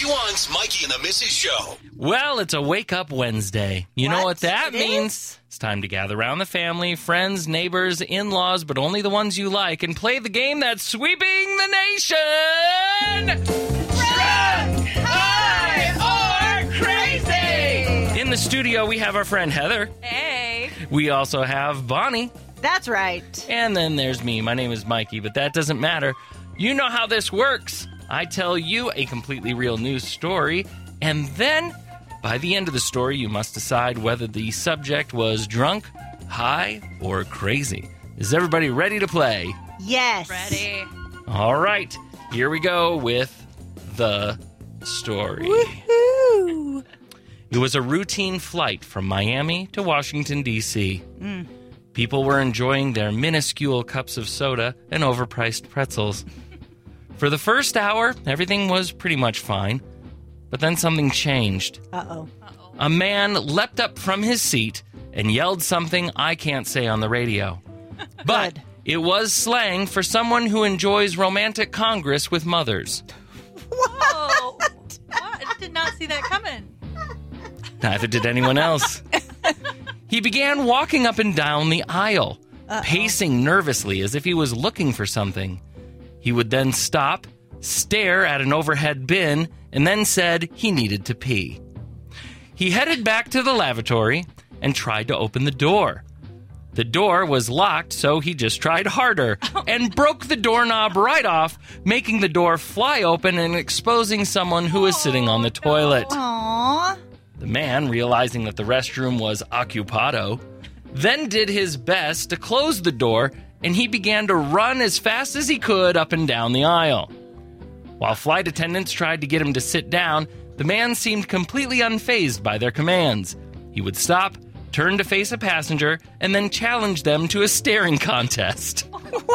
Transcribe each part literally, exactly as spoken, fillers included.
sixty-one's Mikey and the Missus Show. Well, it's a wake-up Wednesday. You What? know what that It means? is? It's time to gather around the family, friends, neighbors, in-laws, but only the ones you like, and play the game that's sweeping the nation! Drunk, high, or crazy! In the studio, we have our friend Heather. Hey. We also have Bonnie. That's right. And then there's me. My name is Mikey, but that doesn't matter. You know how this works. I tell you a completely real news story, and then, by the end of the story, you must decide whether the subject was drunk, high, or crazy. Is everybody ready to play? Yes. Ready. All right, here we go with the story. Woohoo! It was a routine flight from Miami to Washington, D C Mm. People were enjoying their minuscule cups of soda and overpriced pretzels. For the first hour, everything was pretty much fine. But then something changed. Uh-oh. Uh-oh. A man leapt up from his seat and yelled something I can't say on the radio. But Good. it was slang for someone who enjoys romantic congress with mothers. Whoa. What? I did not see that coming. Neither did anyone else. He began walking up and down the aisle, Uh-oh. pacing nervously as if he was looking for something. He would then stop, stare at an overhead bin, and then said he needed to pee. He headed back to the lavatory and tried to open the door. The door was locked, so he just tried harder and broke the doorknob right off, making the door fly open and exposing someone who was sitting on the toilet. Aww. The man, realizing that the restroom was occupado, then did his best to close the door, and he began to run as fast as he could up and down the aisle. While flight attendants tried to get him to sit down, the man seemed completely unfazed by their commands. He would stop, turn to face a passenger, and then challenge them to a staring contest.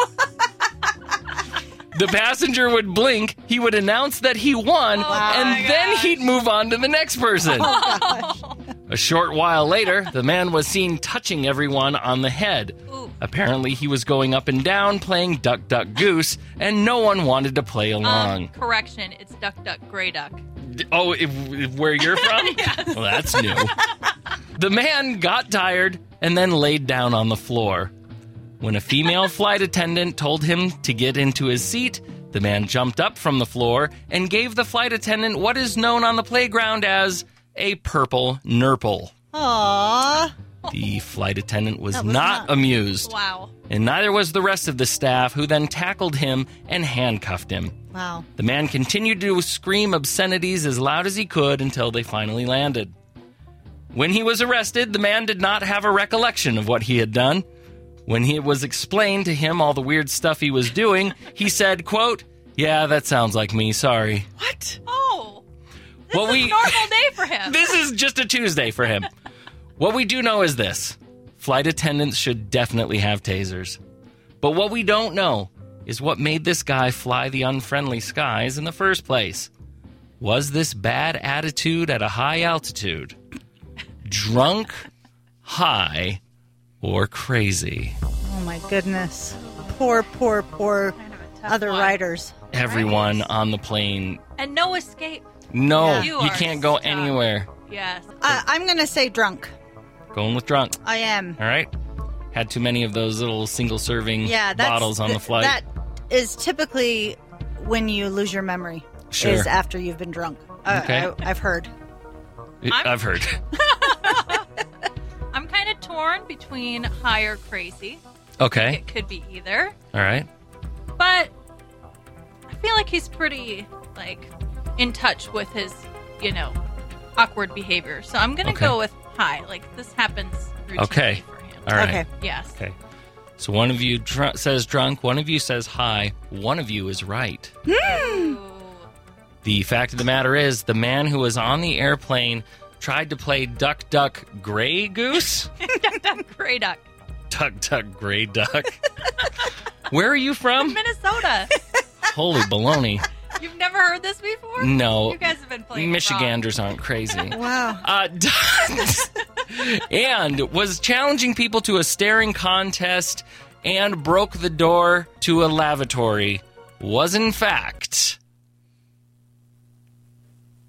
The passenger would blink, he would announce that he won, my and then gosh. he'd move on to the next person. A short while later, the man was seen touching everyone on the head. Ooh. Apparently, he was going up and down playing Duck, Duck, Goose, and no one wanted to play along. Um, correction, it's Duck, Duck, Gray Duck. Oh, if, if where you're from? Well, that's new. The man got tired and then laid down on the floor. When a female flight attendant told him to get into his seat, the man jumped up from the floor and gave the flight attendant what is known on the playground as a purple nurple. Aww. The flight attendant was, That was not not- amused, Wow. and neither was the rest of the staff, who then tackled him and handcuffed him. Wow. The man continued to scream obscenities as loud as he could until they finally landed. When he was arrested, the man did not have a recollection of what he had done. When it was explained to him all the weird stuff he was doing, he said, quote, "Yeah, that sounds like me, sorry." What? Oh. This Well, is we- a normal day for him. This is just a Tuesday for him. What we do know is this. Flight attendants should definitely have tasers. But what we don't know is what made this guy fly the unfriendly skies in the first place. Was this bad attitude at a high altitude? Drunk, high, or crazy? Oh, my goodness. Poor, poor, poor Kind of a tough other one. riders. Everyone on the plane. And no escape. No, Yeah. you, You are can't go stuck. anywhere. Yes. I, I'm going to say drunk. Going with drunk. I am. All right. Had too many of those little single-serving Yeah, that's, bottles on the th- flight. That is typically when you lose your memory. Sure. Is after you've been drunk. Uh, Okay. I, I've heard. I'm- I've heard. I'm kind of torn between high or crazy. Okay. It could be either. All right. But I feel like he's pretty, like, in touch with his, you know, awkward behavior. So I'm going to Okay. go with high. Like, this happens routinely Okay. for him. All right. Okay. Yes. Okay. So one of you dr- says drunk, one of you says high, one of you is right. Ooh. The fact of the matter is, the man who was on the airplane tried to play Duck, Duck, Gray Goose? Duck, duck, gray duck. Duck, Duck, Gray Duck. Where are you from? Minnesota. Holy baloney. You've never heard this before? No. You guys have been playing Michiganders aren't crazy. Wow. Uh, and was challenging people to a staring contest and broke the door to a lavatory was in fact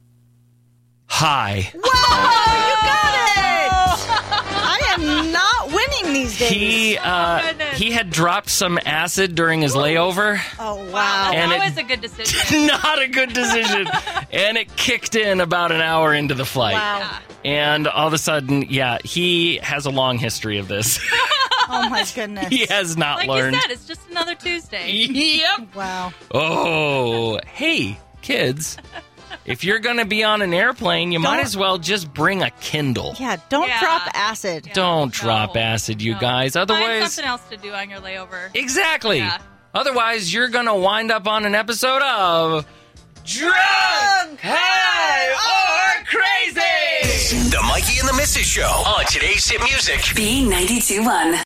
high. Wow, you got it! I am not winning these days. He uh, goodness. he had dropped some acid during his layover. oh, Wow, wow. And that it- was a good decision. Not a good decision. And it kicked in about an hour into the flight. Wow. Yeah. And all of a sudden, yeah, he has a long history of this. Oh, my goodness. He has not Like learned. you said, it's just another Tuesday. Yep. Wow. Oh, hey, kids. If you're going to be on an airplane, you might Don't- as well just bring a Kindle. Yeah, don't Yeah. drop acid. Yeah, Don't no, drop acid, you no. guys. Find Otherwise, something else to do on your layover. exactly. Yeah. Otherwise, you're going to wind up on an episode of Drunk, High, or Crazy. The Mikey and the Missus Show on today's hit music. B ninety-two point one.